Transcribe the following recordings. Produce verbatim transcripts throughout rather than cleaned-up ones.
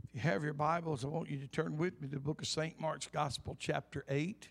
If you have your Bibles, I want you to turn with me to the book of Saint Mark's Gospel, chapter eight.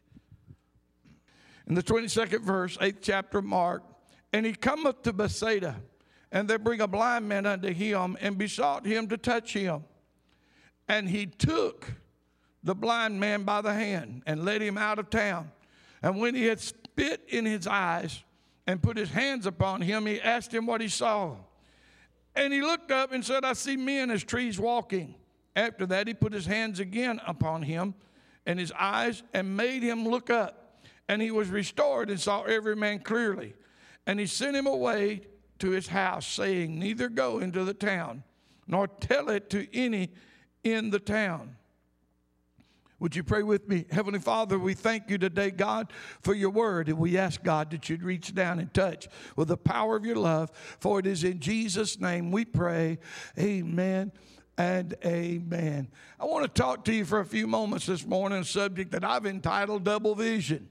In the twenty-second verse, eighth chapter of Mark, and he cometh to Bethsaida, and they bring a blind man unto him, and besought him to touch him. And he took the blind man by the hand, and led him out of town. And when he had spit in his eyes, and put his hands upon him, he asked him what he saw. And he looked up and said, I see men as trees walking. After that, he put his hands again upon him and his eyes and made him look up. And he was restored and saw every man clearly. And he sent him away to his house, saying, neither go into the town, nor tell it to any in the town. Would you pray with me? Heavenly Father, we thank you today, God, for your word. And we ask, God, that you'd reach down and touch with the power of your love. For it is in Jesus' name we pray. Amen and amen. I want to talk to you for a few moments this morning, a subject that I've entitled Double Vision.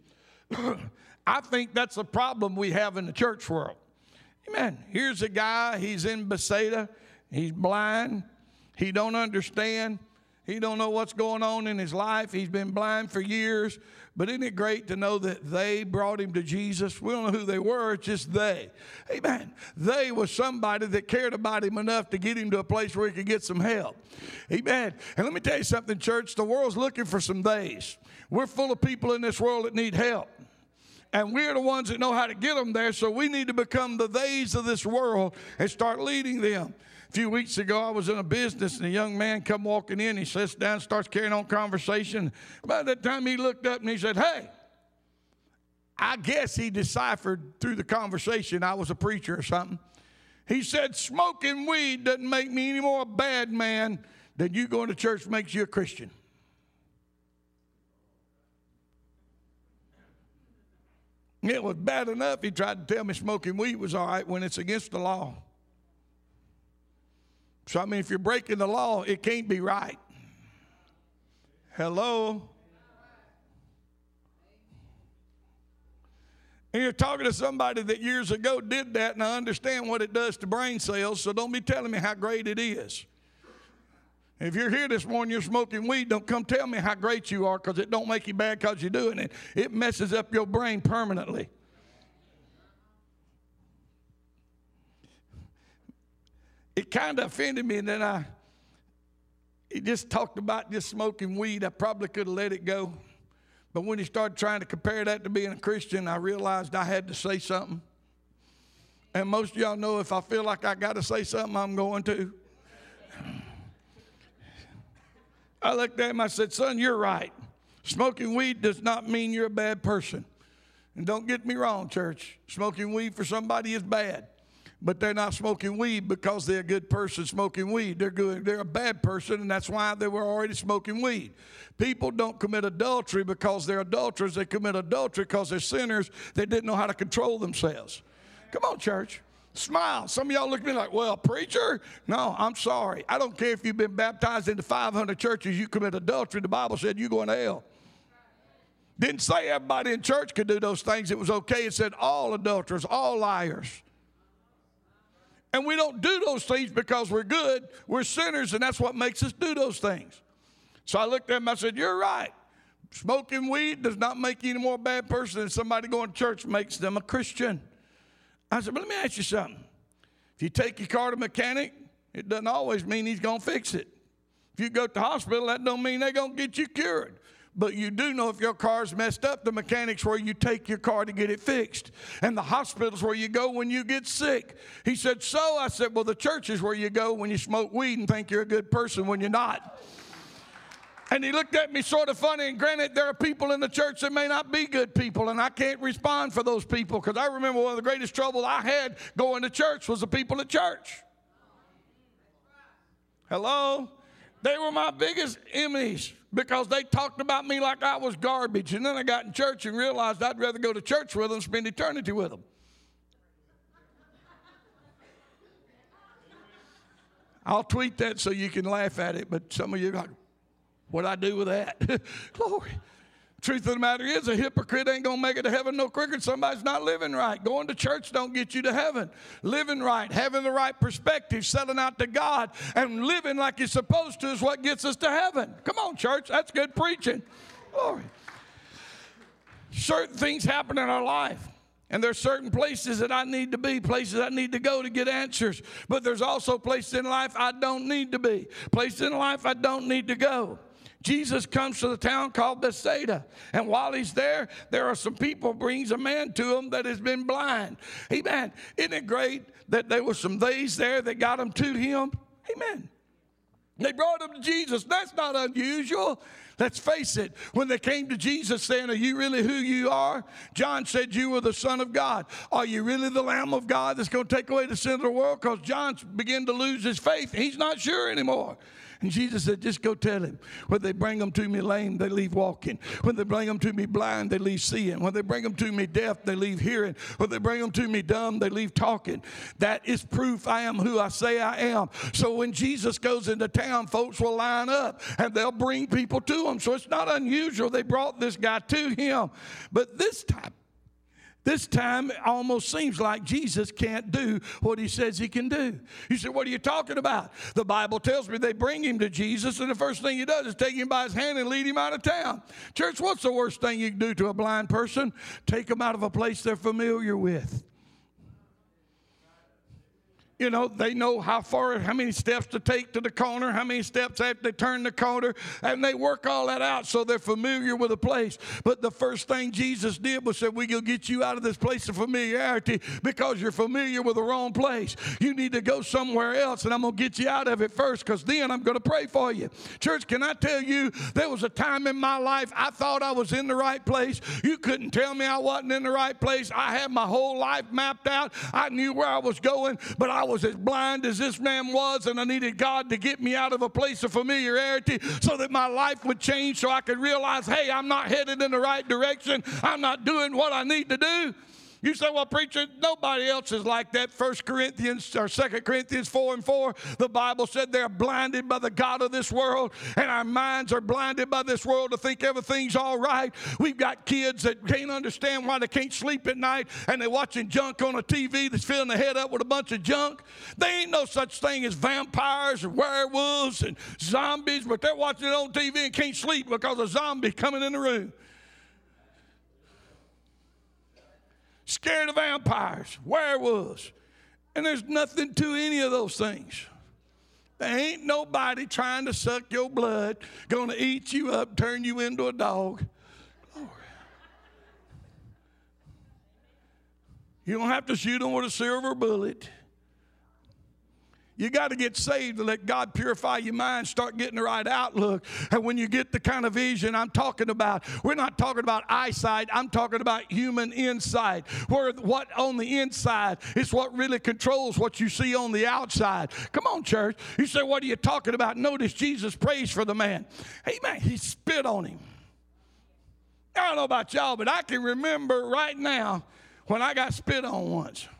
I think that's a problem we have in the church world. Amen. Here's a guy, he's in Bethsaida, he's blind, he don't understand. He don't know what's going on in his life. He's been blind for years. But isn't it great to know that they brought him to Jesus? We don't know who they were. It's just they. Amen. They was somebody that cared about him enough to get him to a place where he could get some help. Amen. And let me tell you something, church. The world's looking for some theys. We're full of people in this world that need help. And we're the ones that know how to get them there. So we need to become the theys of this world and start leading them. A few weeks ago, I was in a business, and a young man come walking in. He sits down, starts carrying on conversation. By that time, he looked up and he said, hey, I guess he deciphered through the conversation I was a preacher or something. He said, smoking weed doesn't make me any more a bad man than you going to church makes you a Christian. It was bad enough he tried to tell me smoking weed was all right when it's against the law. So, I mean, if you're breaking the law, it can't be right. Hello? And you're talking to somebody that years ago did that, and I understand what it does to brain cells, so don't be telling me how great it is. If you're here this morning, you're smoking weed, don't come tell me how great you are, because it don't make you bad because you're doing it. It messes up your brain permanently. It kind of offended me, and then I, he just talked about just smoking weed. I probably could have let it go. But when he started trying to compare that to being a Christian, I realized I had to say something. And most of y'all know if I feel like I got to say something, I'm going to. I looked at him, I said, son, you're right. Smoking weed does not mean you're a bad person. And don't get me wrong, church. Smoking weed for somebody is bad. But they're not smoking weed because they're a good person smoking weed. They're good. They're a bad person, and that's why they were already smoking weed. People don't commit adultery because they're adulterers. They commit adultery because they're sinners that didn't know how to control themselves. Come on, church. Smile. Some of y'all look at me like, well, preacher? No, I'm sorry. I don't care if you've been baptized into five hundred churches. You commit adultery. The Bible said you're going to hell. Didn't say everybody in church could do those things. It was okay. It said all adulterers, all liars. And we don't do those things because we're good. We're sinners, and that's what makes us do those things. So I looked at him and I said, you're right. Smoking weed does not make you any more a bad person than somebody going to church makes them a Christian. I said, but let me ask you something. If you take your car to a mechanic, it doesn't always mean he's going to fix it. If you go to the hospital, that don't mean they're going to get you cured. But you do know if your car's messed up, the mechanic's where you take your car to get it fixed. And the hospital's where you go when you get sick. He said, so? I said, well, the church is where you go when you smoke weed and think you're a good person when you're not. And he looked at me sort of funny, and granted, there are people in the church that may not be good people, and I can't respond for those people, because I remember one of the greatest trouble I had going to church was the people at church. Hello? They were my biggest enemies because they talked about me like I was garbage. And then I got in church and realized I'd rather go to church with them and spend eternity with them. I'll tweet that so you can laugh at it, but some of you are like, what'd I do with that? Glory. Truth of the matter is, a hypocrite ain't going to make it to heaven no quicker than somebody's not living right. Going to church don't get you to heaven. Living right, having the right perspective, selling out to God, and living like you're supposed to is what gets us to heaven. Come on, church. That's good preaching. Glory. Certain things happen in our life. And there's certain places that I need to be, places I need to go to get answers. But there's also places in life I don't need to be, places in life I don't need to go. Jesus comes to the town called Bethsaida, and while he's there, there are some people, brings a man to him that has been blind. Amen. Isn't it great that there were some theys there that got him to him? Amen. They brought him to Jesus. That's not unusual. Let's face it, when they came to Jesus saying, are you really who you are? John said you were the Son of God. Are you really the Lamb of God that's going to take away the sin of the world? Because John began to lose his faith. He's not sure anymore. And Jesus said, just go tell him. When they bring them to me lame, they leave walking. When they bring them to me blind, they leave seeing. When they bring them to me deaf, they leave hearing. When they bring them to me dumb, they leave talking. That is proof I am who I say I am. So when Jesus goes into town, folks will line up and they'll bring people to him. So it's not unusual they brought this guy to him. But this time, This time, it almost seems like Jesus can't do what he says he can do. You say, what are you talking about? The Bible tells me they bring him to Jesus, and the first thing he does is take him by his hand and lead him out of town. Church, what's the worst thing you can do to a blind person? Take them out of a place they're familiar with. You know, they know how far, how many steps to take to the corner, how many steps after they turn the corner, and they work all that out so they're familiar with the place. But the first thing Jesus did was say, we're going to get you out of this place of familiarity because you're familiar with the wrong place. You need to go somewhere else, and I'm going to get you out of it first because then I'm going to pray for you. Church, can I tell you, there was a time in my life I thought I was in the right place. You couldn't tell me I wasn't in the right place. I had my whole life mapped out. I knew where I was going, but I was as blind as this man was, and I needed God to get me out of a place of familiarity so that my life would change so I could realize, hey, I'm not headed in the right direction. I'm not doing what I need to do. You say, well, preacher, nobody else is like that. First Corinthians or Second Corinthians four and four, the Bible said they're blinded by the God of this world, and our minds are blinded by this world to think everything's all right. We've got kids that can't understand why they can't sleep at night, and they're watching junk on a T V that's filling their head up with a bunch of junk. There ain't no such thing as vampires or werewolves and zombies, but they're watching it on T V and can't sleep because a zombie coming in the room. Scared of vampires, werewolves, and there's nothing to any of those things. There ain't nobody trying to suck your blood, going to eat you up, turn you into a dog. Glory. You don't have to shoot them with a silver bullet. You got to get saved to let God purify your mind, start getting the right outlook. And when you get the kind of vision I'm talking about, we're not talking about eyesight, I'm talking about human insight. Where what on the inside is what really controls what you see on the outside. Come on, church. You say, what are you talking about? Notice Jesus prays for the man. Hey, man, he spit on him. I don't know about y'all, but I can remember right now when I got spit on once.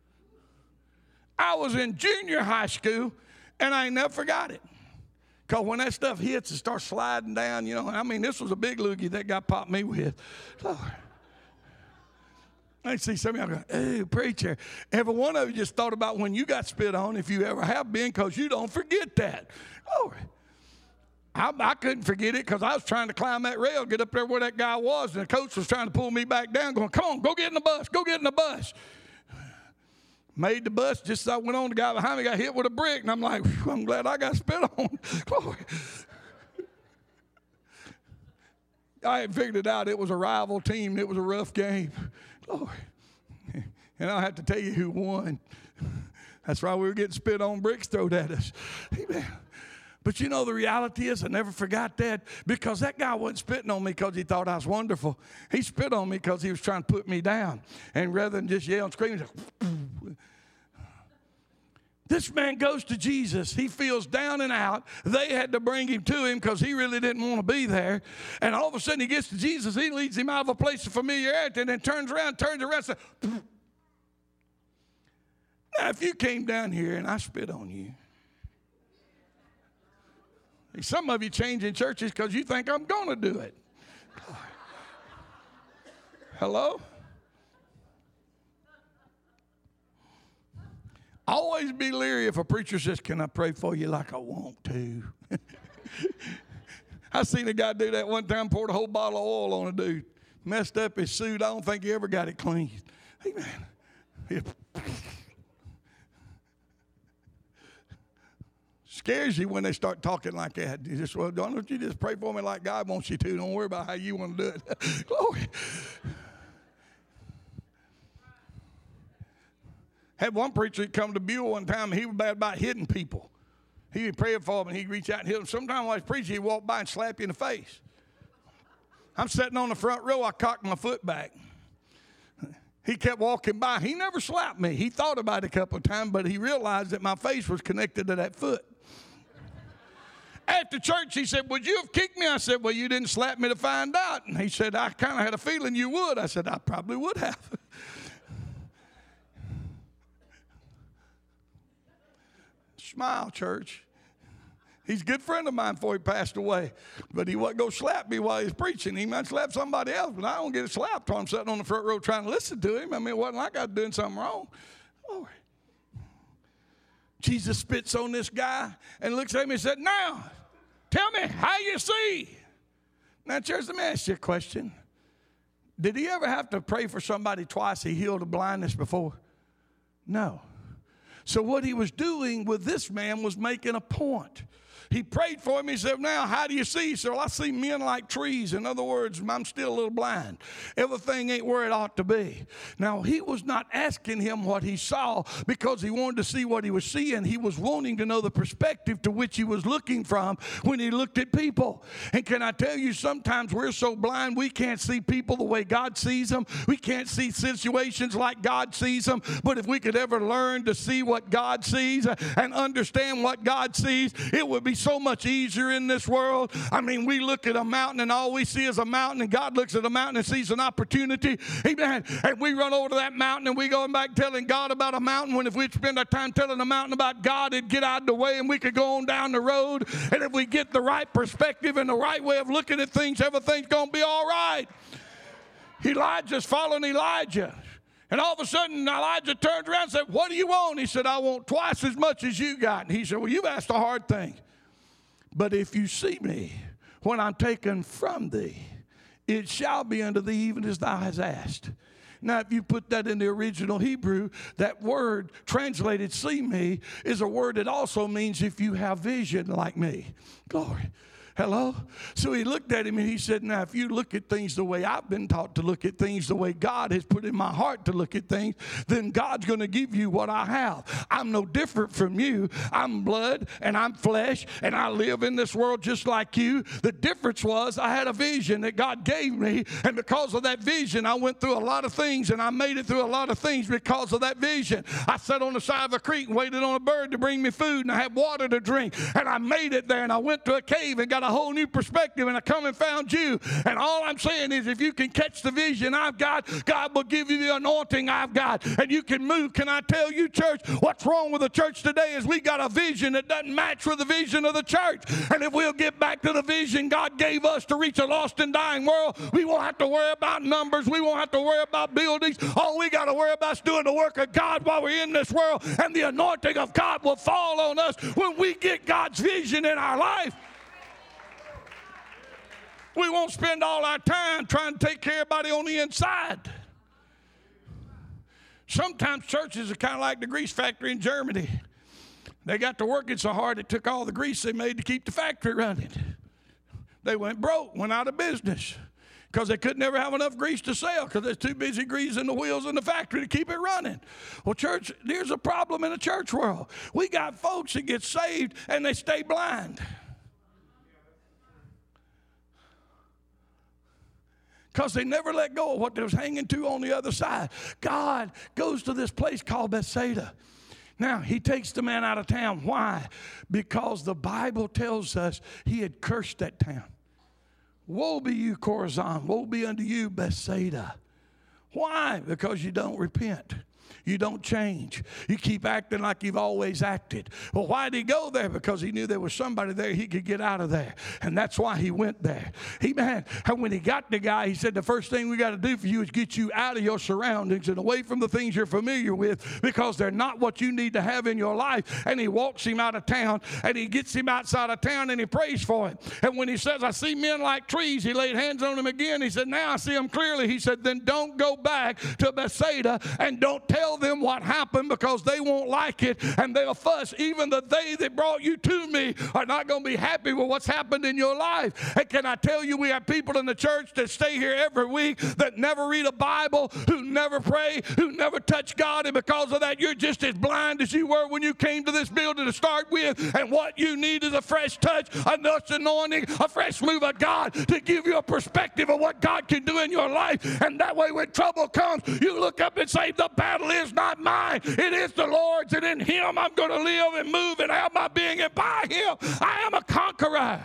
I was in junior high school, and I ain't never forgot it. Because when that stuff hits, it starts sliding down, you know. I mean, this was a big loogie that guy popped me with. Lord. I see some of y'all going, hey, preacher. Every one of you just thought about when you got spit on, if you ever have been, because you don't forget that. Lord. I, I couldn't forget it because I was trying to climb that rail, get up there where that guy was, and the coach was trying to pull me back down, going, come on, go get in the bus, go get in the bus. Made the bus, just as I went on, the guy behind me got hit with a brick, and I'm like, I'm glad I got spit on. Glory. I had figured it out. It was a rival team. It was a rough game. Glory. And I'll have to tell you who won. That's why we were getting spit on, bricks thrown at us. Amen. But you know, the reality is I never forgot that because that guy wasn't spitting on me because he thought I was wonderful. He spit on me because he was trying to put me down. And rather than just yell and scream, this man goes to Jesus. He feels down and out. They had to bring him to him because he really didn't want to be there. And all of a sudden he gets to Jesus. He leads him out of a place of familiarity and then turns around, turns around and says, now if you came down here and I spit on you, some of you changing churches because you think I'm going to do it. Hello? Always be leery if a preacher says, can I pray for you like I want to? I seen a guy do that one time, poured a whole bottle of oil on a dude. Messed up his suit. I don't think he ever got it cleaned. Hey, man. Scares you when they start talking like that. You just, well, don't you just pray for me like God wants you to. Don't worry about how you want to do it. Glory. Had one preacher come to Buell one time, and he was bad about hitting people. He'd be praying for them, and he'd reach out and hit them. Sometimes while he's preaching, he'd walk by and slap you in the face. I'm sitting on the front row. I cocked my foot back. He kept walking by. He never slapped me. He thought about it a couple of times, but he realized that my face was connected to that foot. After church, he said, would you have kicked me? I said, well, you didn't slap me to find out. And he said, I kind of had a feeling you would. I said, I probably would have. Smile, church. He's a good friend of mine before he passed away. But he wasn't going to slap me while he's preaching. He might slap somebody else, but I don't get a slap while I'm sitting on the front row trying to listen to him. I mean, it wasn't like I was doing something wrong. Glory. Jesus spits on this guy and looks at me and said, now, tell me how you see. Now, church, let me ask you a question. Did he ever have to pray for somebody twice he healed a blindness before? No. So what he was doing with this man was making a point. He prayed for him. He said, now, how do you see? He said, well, I see men like trees. In other words, I'm still a little blind. Everything ain't where it ought to be. Now, he was not asking him what he saw because he wanted to see what he was seeing. He was wanting to know the perspective to which he was looking from when he looked at people. And can I tell you, sometimes we're so blind we can't see people the way God sees them. We can't see situations like God sees them. But if we could ever learn to see what God sees and understand what God sees, it would be so much easier in this world. I mean, we look at a mountain and all we see is a mountain, and God looks at a mountain and sees an opportunity. Amen. And we run over to that mountain and we go back telling God about a mountain, when if we'd spend our time telling a mountain about God, it'd get out of the way and we could go on down the road. And if we get the right perspective and the right way of looking at things, everything's going to be all right. Elijah's following Elijah. And all of a sudden, Elijah turned around and said, what do you want? He said, I want twice as much as you got. And he said, well, you've asked a hard thing. But if you see me when I'm taken from thee, it shall be unto thee even as thou hast asked. Now, if you put that in the original Hebrew, that word translated see me is a word that also means if you have vision like me. Glory. Hello? So he looked at him and he said, now, if you look at things the way I've been taught to look at things, the way God has put in my heart to look at things, then God's going to give you what I have. I'm no different from you. I'm blood and I'm flesh and I live in this world just like you. The difference was I had a vision that God gave me, and because of that vision, I went through a lot of things, and I made it through a lot of things because of that vision. I sat on the side of a creek and waited on a bird to bring me food, and I had water to drink, and I made it there, and I went to a cave and got a whole new perspective, and I come and found you. And all I'm saying is, if you can catch the vision I've got, God will give you the anointing I've got, and you can move. Can I tell you, church, what's wrong with the church today is we got a vision that doesn't match with the vision of the church. And if we'll get back to the vision God gave us to reach a lost and dying world, we won't have to worry about numbers. We won't have to worry about buildings. All we got to worry about is doing the work of God while we're in this world, and the anointing of God will fall on us when we get God's vision in our life. We won't spend all our time trying to take care of everybody on the inside. Sometimes churches are kind of like the grease factory in Germany. They got to working so hard it took all the grease they made to keep the factory running. They went broke, went out of business, because they could never have enough grease to sell because they're too busy greasing the wheels in the factory to keep it running. Well, church, there's a problem in the church world. We got folks that get saved and they stay blind. Because they never let go of what they was hanging to on the other side. God goes to this place called Bethsaida. Now, he takes the man out of town. Why? Because the Bible tells us he had cursed that town. Woe be you, Chorazin. Woe be unto you, Bethsaida. Why? Because you don't repent. You don't change. You keep acting like you've always acted. Well, why did he go there? Because he knew there was somebody there he could get out of there. And that's why he went there. He, man, and when he got the guy, he said, the first thing we got to do for you is get you out of your surroundings and away from the things you're familiar with, because they're not what you need to have in your life. And he walks him out of town, and he gets him outside of town, and he prays for him. And when he says, I see men like trees, he laid hands on him again. He said, now I see them clearly. He said, then don't go back to Bethsaida and don't tell them what happened, because they won't like it and they'll fuss. Even the they that brought you to me are not going to be happy with what's happened in your life. And can I tell you, we have people in the church that stay here every week that never read a Bible, who never pray, who never touch God, and because of that, you're just as blind as you were when you came to this building to start with. And what you need is a fresh touch, a nudge anointing, a fresh move of God to give you a perspective of what God can do in your life. And that way, when trouble comes, you look up and say, the battle is not mine, it is the Lord's, and in him I'm going to live and move and have my being, and by him I am a conqueror.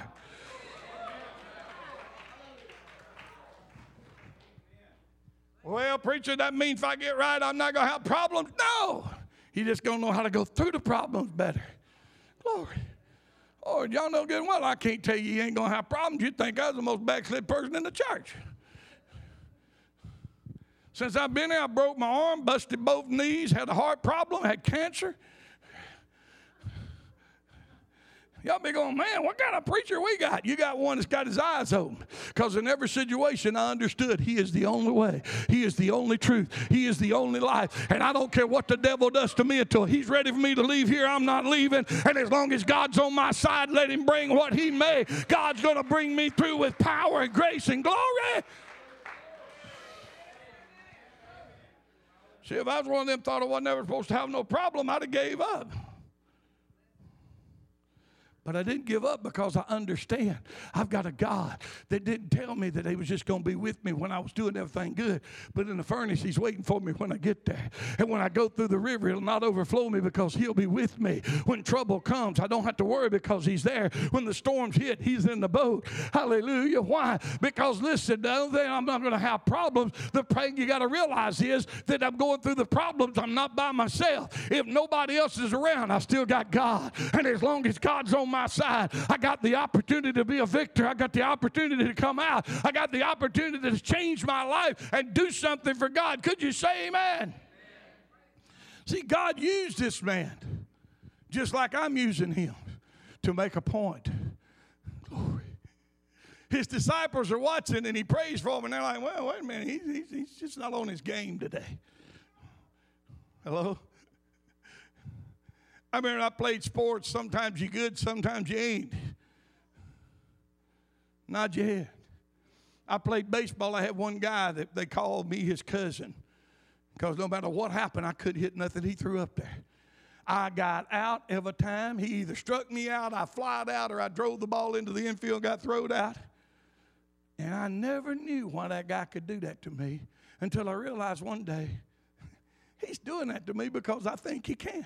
Well, preacher, that means if I get right, I'm not going to have problems. No, you just going to know how to go through the problems better. Glory. Oh, y'all know good and well I can't tell you you ain't going to have problems. You'd think I was the most backslid person in the church. Since I've been here, I broke my arm, busted both knees, had a heart problem, had cancer. Y'all be going, man, what kind of preacher we got? You got one that's got his eyes open. Because in every situation I understood he is the only way. He is the only truth. He is the only life. And I don't care what the devil does to me until he's ready for me to leave here, I'm not leaving. And as long as God's on my side, let him bring what he may. God's going to bring me through with power and grace and glory. See, if I was one of them thought I wasn't ever supposed to have no problem, I'd have gave up. But I didn't give up because I understand I've got a God that didn't tell me that he was just going to be with me when I was doing everything good. But in the furnace, he's waiting for me when I get there. And when I go through the river, it'll not overflow me because he'll be with me. When trouble comes, I don't have to worry because he's there. When the storms hit, he's in the boat. Hallelujah. Why? Because listen, the other thing, I'm not going to have problems. The thing you got to realize is that I'm going through the problems. I'm not by myself. If nobody else is around, I still got God. And as long as God's on my side, I got the opportunity to be a victor. I got the opportunity to come out. I got the opportunity to change my life and do something for God. Could you say amen? Amen. See, God used this man just like I'm using him to make a point. Glory. His disciples are watching and he prays for them and they're like, well, wait a minute, he's, he's, he's just not on his game today. Hello? I mean, I played sports. Sometimes you're good, sometimes you ain't. Nod your head. I played baseball. I had one guy that they called me his cousin because no matter what happened, I couldn't hit nothing he threw up there. I got out every time. He either struck me out, I flied out, or I drove the ball into the infield, got thrown out. And I never knew why that guy could do that to me until I realized one day he's doing that to me because I think he can.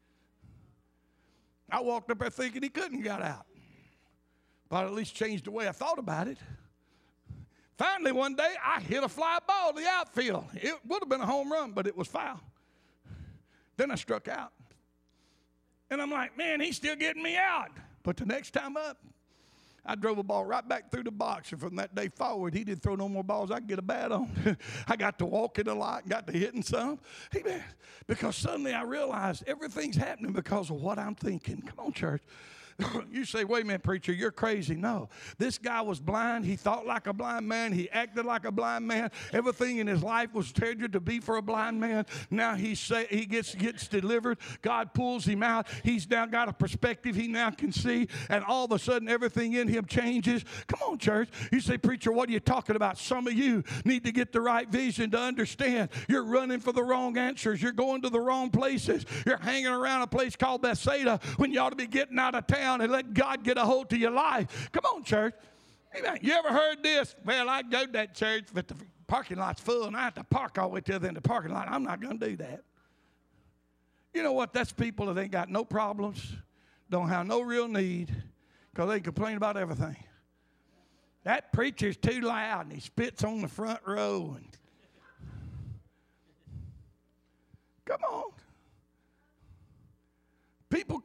I walked up there thinking he couldn't get out. But at least changed the way I thought about it. Finally, one day, I hit a fly ball to the outfield. It would have been a home run, but it was foul. Then I struck out. And I'm like, man, he's still getting me out. But the next time up, I drove a ball right back through the box, and from that day forward, he didn't throw no more balls I could get a bat on. I got to walking a lot, got to hitting some. Amen. Because suddenly I realized everything's happening because of what I'm thinking. Come on, church. You say, wait a minute, preacher, you're crazy. No, this guy was blind. He thought like a blind man. He acted like a blind man. Everything in his life was scheduled to be for a blind man. Now he say, he gets, gets delivered. God pulls him out. He's now got a perspective he now can see. And all of a sudden, everything in him changes. Come on, church. You say, preacher, what are you talking about? Some of you need to get the right vision to understand you're running for the wrong answers. You're going to the wrong places. You're hanging around a place called Bethsaida when you ought to be getting out of town and let God get a hold of your life. Come on, church. Amen. You ever heard this? Well, I go to that church, but the parking lot's full, and I have to park all the way to the end of the parking lot. I'm not going to do that. You know what? That's people that ain't got no problems, don't have no real need, because they complain about everything. That preacher's too loud, and he spits on the front row. And come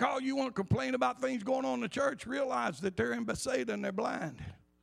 call you want to complain about things going on in the church, realize that they're in Bethsaida and they're blind.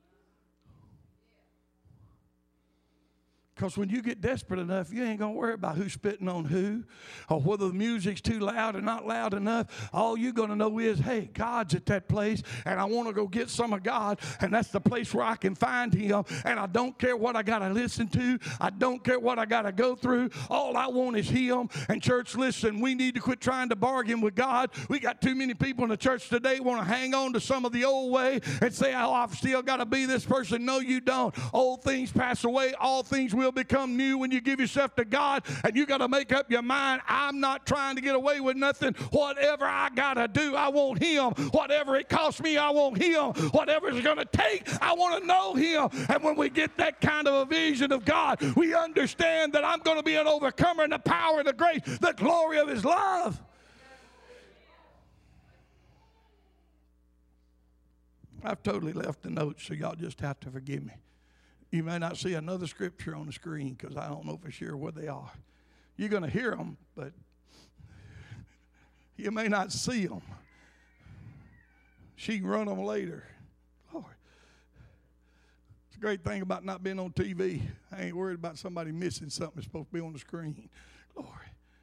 Because when you get desperate enough, you ain't going to worry about who's spitting on who or whether the music's too loud or not loud enough. All you're going to know is, hey, God's at that place, and I want to go get some of God, and that's the place where I can find him, and I don't care what I got to listen to. I don't care what I got to go through. All I want is him. And church, listen, we need to quit trying to bargain with God. We got too many people in the church today want to hang on to some of the old way and say, oh, I've still got to be this person. No, you don't. Old things pass away. All things will become new when you give yourself to God, and you got to make up your mind, I'm not trying to get away with nothing. Whatever I got to do, I want him. Whatever it costs me, I want him. Whatever it's going to take, I want to know him. And when we get that kind of a vision of God, we understand that I'm going to be an overcomer in the power and the grace, the glory of his love. I've totally left the notes, so y'all just have to forgive me. You may not see another scripture on the screen because I don't know for sure where they are. You're going to hear them, but you may not see them. She can run them later. Lord. It's a great thing about not being on T V. I ain't worried about somebody missing something that's supposed to be on the screen. Glory.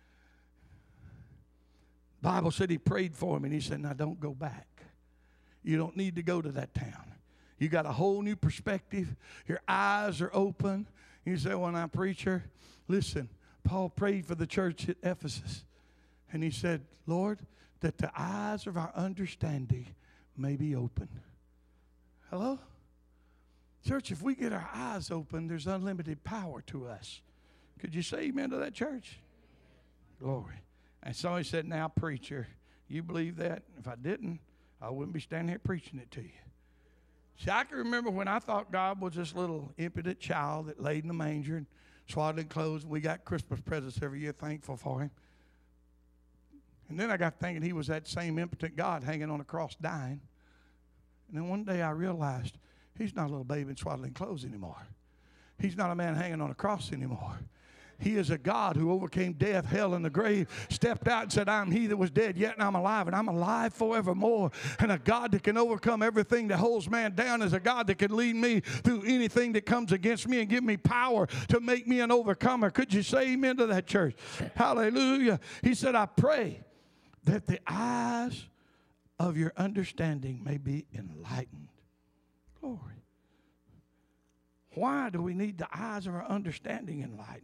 The Bible said he prayed for him, and he said, now don't go back. You don't need to go to that town. You got a whole new perspective. Your eyes are open. You say, well, now, preacher, listen, Paul prayed for the church at Ephesus. And he said, Lord, that the eyes of our understanding may be open. Hello? Church, if we get our eyes open, there's unlimited power to us. Could you say amen to that, church? Glory. And so he said, now, preacher, you believe that? If I didn't, I wouldn't be standing here preaching it to you. See, I can remember when I thought God was this little impudent child that laid in the manger and swaddled in clothes. We got Christmas presents every year, thankful for him. And then I got thinking he was that same impotent God hanging on a cross dying. And then one day I realized he's not a little baby in swaddling clothes anymore. He's not a man hanging on a cross anymore. He is a God who overcame death, hell, and the grave, stepped out and said, I'm he that was dead, yet and I'm alive, and I'm alive forevermore. And a God that can overcome everything that holds man down is a God that can lead me through anything that comes against me and give me power to make me an overcomer. Could you say amen to that, church? Hallelujah. He said, I pray that the eyes of your understanding may be enlightened. Glory. Why do we need the eyes of our understanding enlightened?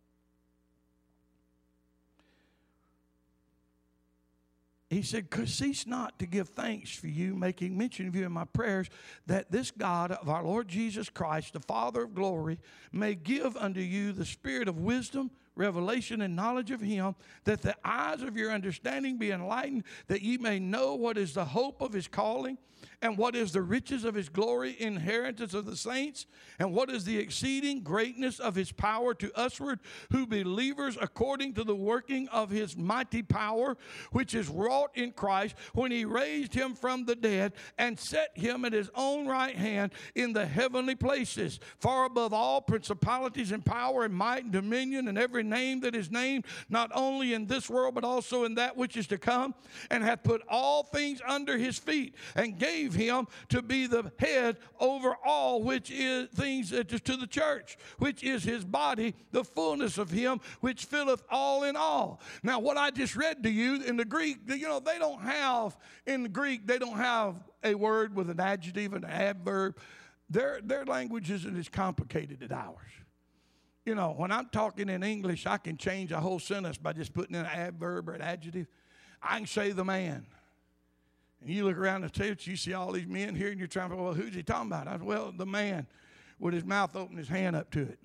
He said, cease not to give thanks for you, making mention of you in my prayers, that this God of our Lord Jesus Christ, the Father of glory, may give unto you the spirit of wisdom, revelation, and knowledge of him, that the eyes of your understanding be enlightened, that ye may know what is the hope of his calling, and what is the riches of his glory, inheritance of the saints, and what is the exceeding greatness of his power to usward, who believers according to the working of his mighty power, which is wrought in Christ, when he raised him from the dead, and set him at his own right hand in the heavenly places, far above all principalities and power and might and dominion and every name that is named, not only in this world, but also in that which is to come, and hath put all things under his feet, and gave him to be the head over all, which is things to the church, which is his body, the fullness of him which filleth all in all. Now, what I just read to you in the Greek, you know, they don't have, in the Greek, they don't have a word with an adjective and an adverb. Their, their language isn't as complicated as ours. You know, when I'm talking in English, I can change a whole sentence by just putting in an adverb or an adjective. I can say the man. And you look around the church, you see all these men here, and you're trying to, well, who's he talking about? I said, well, the man with his mouth open, his hand up to it.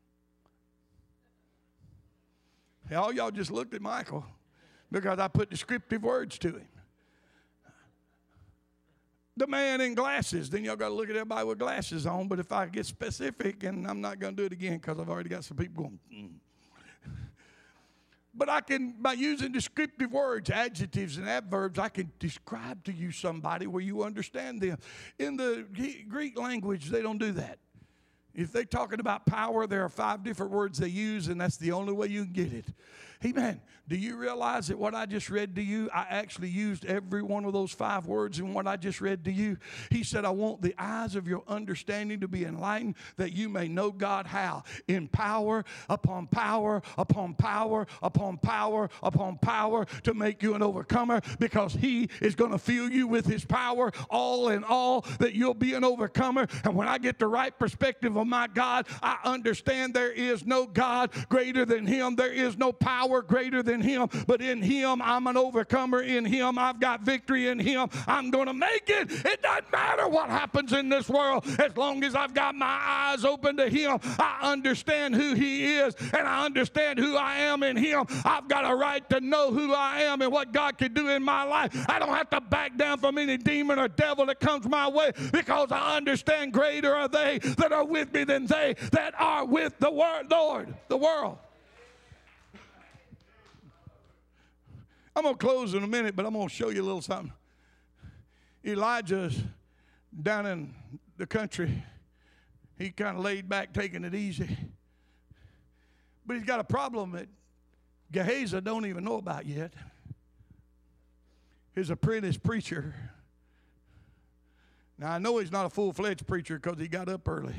Hey, all y'all just looked at Michael because I put descriptive words to him. The man in glasses, then y'all got to look at everybody with glasses on, but if I get specific, and I'm not going to do it again because I've already got some people going, mm. But I can, by using descriptive words, adjectives and adverbs, I can describe to you somebody where you understand them. In the Greek language, they don't do that. If they're talking about power, there are five different words they use, and that's the only way you can get it. Amen. Do you realize that what I just read to you, I actually used every one of those five words in what I just read to you? He said, I want the eyes of your understanding to be enlightened, that you may know God how? In power upon power upon power upon power upon power, to make you an overcomer, because he is going to fill you with his power all in all, that you'll be an overcomer. And when I get the right perspective of my God, I understand there is no God greater than him. There is no power greater than him. But in him, I'm an overcomer. In him, I've got victory. In him, I'm going to make it. It doesn't matter what happens in this world. As long as I've got my eyes open to him, I understand who he is, and I understand who I am in him. I've got a right to know who I am and what God can do in my life. I don't have to back down from any demon or devil that comes my way, because I understand greater are they that are with me than they that are with the word, Lord, the world. I'm going to close in a minute, but I'm going to show you a little something. Elijah's down in the country. He kind of laid back, taking it easy. But he's got a problem that Gehazi don't even know about yet. His apprentice preacher. Now, I know he's not a full-fledged preacher because he got up early.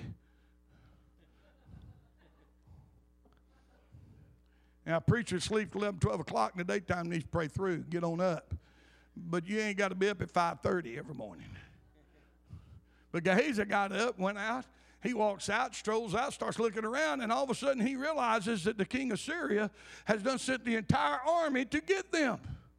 Now, preachers sleep till eleven, twelve o'clock in the daytime, needs to pray through, get on up. But you ain't got to be up at five thirty every morning. But Gehazi got up, went out. He walks out, strolls out, starts looking around, and all of a sudden he realizes that the king of Syria has done sent the entire army to get them.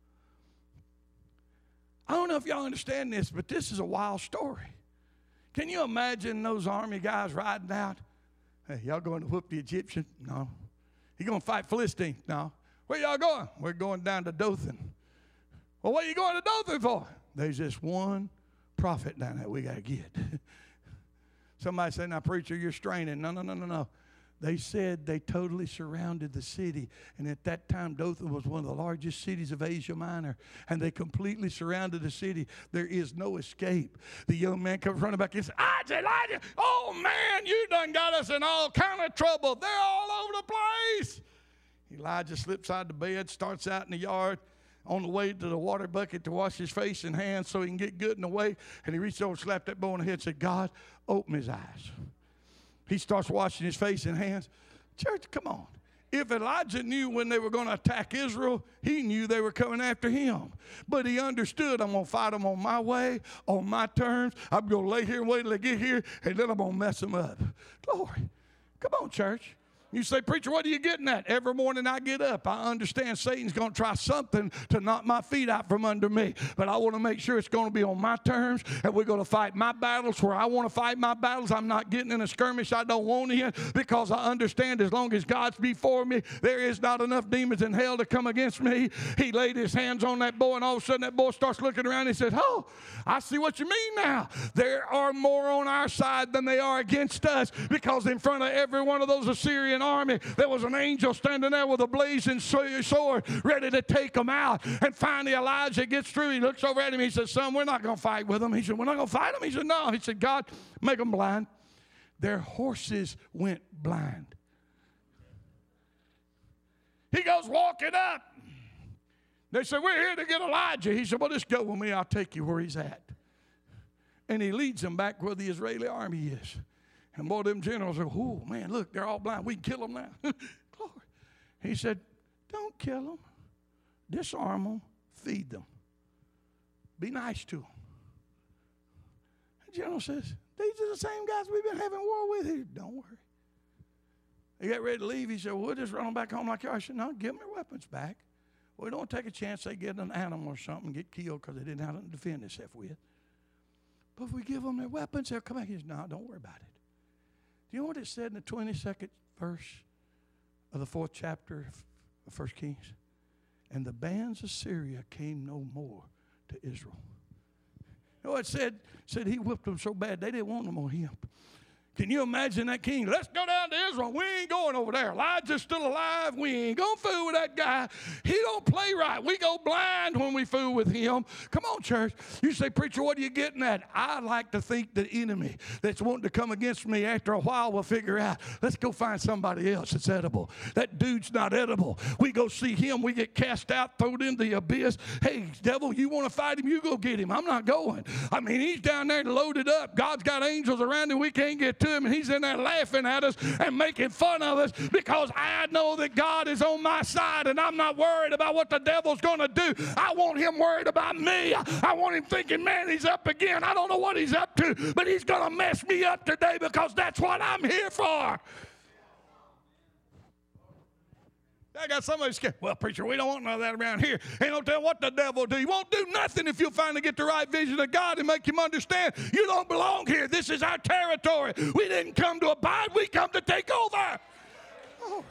I don't know if y'all understand this, but this is a wild story. Can you imagine those army guys riding out? Hey, y'all going to whoop the Egyptian? No. You going to fight Philistine? No. Where y'all going? We're going down to Dothan. Well, what are you going to Dothan for? There's just one prophet down there we got to get. Somebody said, now, preacher, you're straining. No, no, no, no, no. They said they totally surrounded the city. And at that time, Dothan was one of the largest cities of Asia Minor. And they completely surrounded the city. There is no escape. The young man comes running back and says, Elijah, Elijah, oh, man, you done got us in all kind of trouble. They're all over the place. Elijah slips out of the bed, starts out in the yard, on the way to the water bucket to wash his face and hands so he can get good in the way. And he reached over, slapped that boy on the head and said, God, open his eyes. He starts washing his face and hands. Church, come on. If Elijah knew when they were going to attack Israel, he knew they were coming after him. But he understood, I'm going to fight them on my way, on my terms. I'm going to lay here and wait till they get here, and then I'm going to mess them up. Glory. Come on, church. You say, preacher, what are you getting at? Every morning I get up, I understand Satan's going to try something to knock my feet out from under me. But I want to make sure it's going to be on my terms, and we're going to fight my battles where I want to fight my battles. I'm not getting in a skirmish I don't want in, because I understand as long as God's before me, there is not enough demons in hell to come against me. He laid his hands on that boy, and all of a sudden that boy starts looking around and he says, oh, I see what you mean now. There are more on our side than they are against us, because in front of every one of those Assyrian army, there was an angel standing there with a blazing sword ready to take them out. And finally Elijah gets through. He looks over at him. He says, son, we're not going to fight with them. He said, we're not going to fight them. He said, no. He said, God, make them blind. Their horses went blind. He goes walking up. They said, we're here to get Elijah. He said, well, just go with me. I'll take you where he's at. And he leads them back where the Israeli army is. And boy, them generals said, oh, man, look, they're all blind. We can kill them now. Glory. He said, don't kill them. Disarm them. Feed them. Be nice to them. The general says, these are the same guys we've been having war with here. Don't worry. They got ready to leave. He said, well, we'll just run them back home like you are. I said, no, give them their weapons back. We don't take a chance they get an animal or something and get killed because they didn't have nothing to defend themselves with. But if we give them their weapons, they'll come back. He said, no, don't worry about it. Do you know what it said in the twenty-second verse of the fourth chapter of First Kings? And the bands of Syria came no more to Israel. You know what it said? It said he whipped them so bad they didn't want them on him. Can you imagine that king? Let's go down to Israel. We ain't going over there. Elijah's still alive. We ain't going to fool with that guy. He don't play right. We go blind when we fool with him. Come on, church. You say, preacher, what are you getting at? I like to think the enemy that's wanting to come against me after a while will figure out, let's go find somebody else that's edible. That dude's not edible. We go see him. We get cast out, thrown in the abyss. Hey, devil, you want to fight him? You go get him. I'm not going. I mean, he's down there loaded up. God's got angels around him. We can't get to him, and he's in there laughing at us and making fun of us because I know that God is on my side, and I'm not worried about what the devil's going to do. I want him worried about me. I want him thinking, man, he's up again. I don't know what he's up to, but he's going to mess me up today because that's what I'm here for. I got somebody scared. Well, preacher, we don't want none of that around here. Ain't no telling what the devil will do. He won't do nothing if you'll finally get the right vision of God and make him understand you don't belong here. This is our territory. We didn't come to abide. We come to take over. Oh.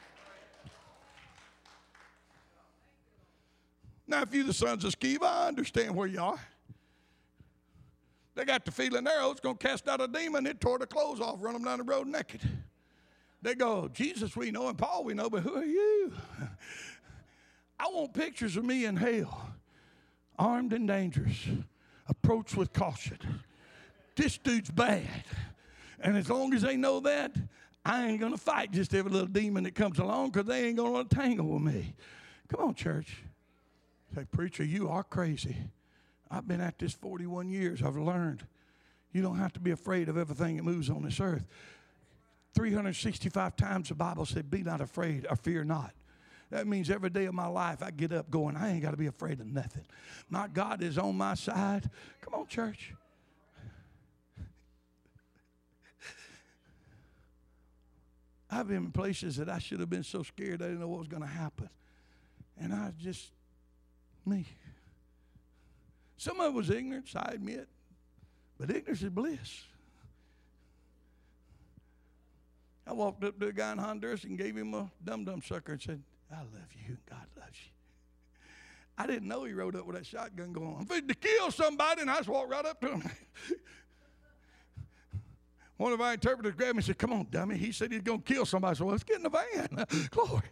Now, if you're the sons of Sceva, I understand where you are. They got the feeling there, oh, it's going to cast out a demon. It tore the clothes off, run them down the road naked. They go, Jesus we know and Paul we know, but who are you? I want pictures of me in hell, armed and dangerous, approach with caution. This dude's bad. And as long as they know that, I ain't going to fight just every little demon that comes along because they ain't going to tangle with me. Come on, church. Say, preacher, you are crazy. I've been at this forty-one years. I've learned you don't have to be afraid of everything that moves on this earth. three hundred sixty-five times the Bible said, be not afraid or fear not. That means every day of my life I get up going, I ain't got to be afraid of nothing. My God is on my side. Come on, church. I've been in places that I should have been so scared I didn't know what was going to happen. And I just, me. Some of it was ignorance, I admit. But ignorance is bliss. I walked up to a guy in Honduras and gave him a dum-dum sucker and said, I love you and God loves you. I didn't know he rode up with that shotgun going, I'm fitting to kill somebody, and I just walked right up to him. One of our interpreters grabbed me and said, come on, dummy. He said he's going to kill somebody. So well, let's get in the van. Glory.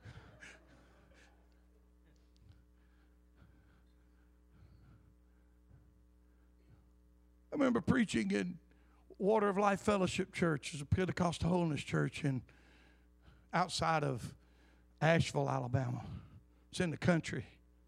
I remember preaching in Water of Life Fellowship Church. It's a Pentecostal holiness church in outside of Asheville, Alabama. It's in the country.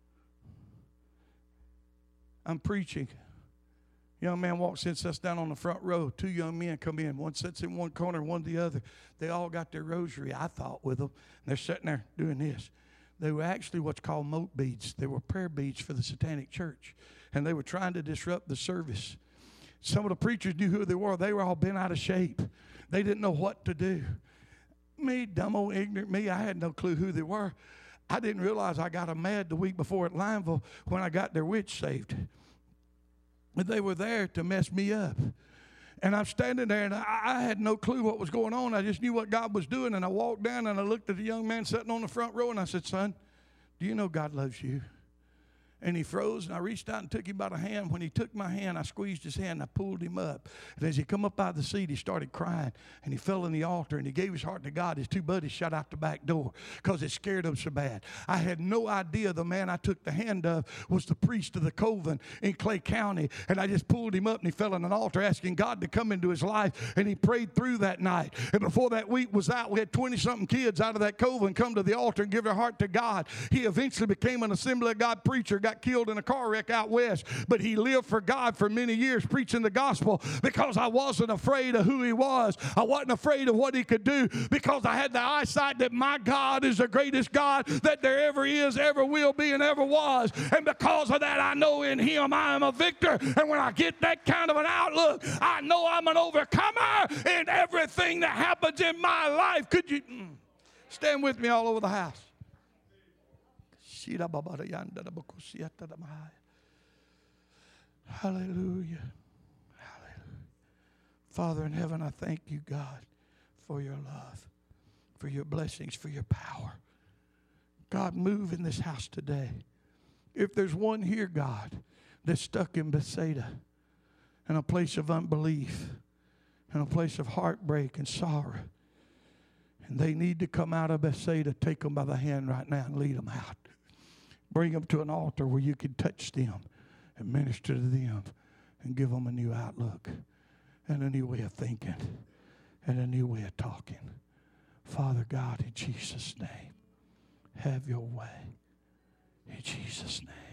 I'm preaching. Young man walks in, sits down on the front row. Two young men come in. One sits in one corner, one the other. They all got their rosary, I thought, with them. And they're sitting there doing this. They were actually what's called moat beads. They were prayer beads for the Satanic Church. And they were trying to disrupt the service. Some of the preachers knew who they were. They were all bent out of shape. They didn't know what to do. Me, dumb old ignorant me, I had no clue who they were. I didn't realize I got them mad the week before at Lineville when I got their witch saved. But they were there to mess me up. And I'm standing there, and I, I had no clue what was going on. I just knew what God was doing. And I walked down, and I looked at the young man sitting on the front row, and I said, son, do you know God loves you? And he froze, and I reached out and took him by the hand. When he took my hand, I squeezed his hand, and I pulled him up. And as he come up out of the seat, he started crying, and he fell in the altar, and he gave his heart to God. His two buddies shot out the back door because it scared him so bad. I had no idea the man I took the hand of was the priest of the Coven in Clay County, and I just pulled him up, and he fell in an altar asking God to come into his life, and he prayed through that night. And before that week was out, we had twenty-something kids out of that Coven come to the altar and give their heart to God. He eventually became an Assembly of God preacher, got killed in a car wreck out west, but he lived for God for many years preaching the gospel because I wasn't afraid of who he was. I wasn't afraid of what he could do because I had the eyesight that my God is the greatest God that there ever is, ever will be, and ever was. And because of that, I know in him I am a victor. And when I get that kind of an outlook, I know I'm an overcomer in everything that happens in my life. Could you mm, stand with me all over the house? Hallelujah. Hallelujah. Father in heaven, I thank you, God, for your love, for your blessings, for your power. God, move in this house today. If there's one here, God, that's stuck in Bethsaida, in a place of unbelief, in a place of heartbreak and sorrow. And they need to come out of Bethsaida. Take them by the hand right now and lead them out. Bring them to an altar where you can touch them and minister to them and give them a new outlook and a new way of thinking and a new way of talking. Father God, in Jesus' name, have your way. In Jesus' name.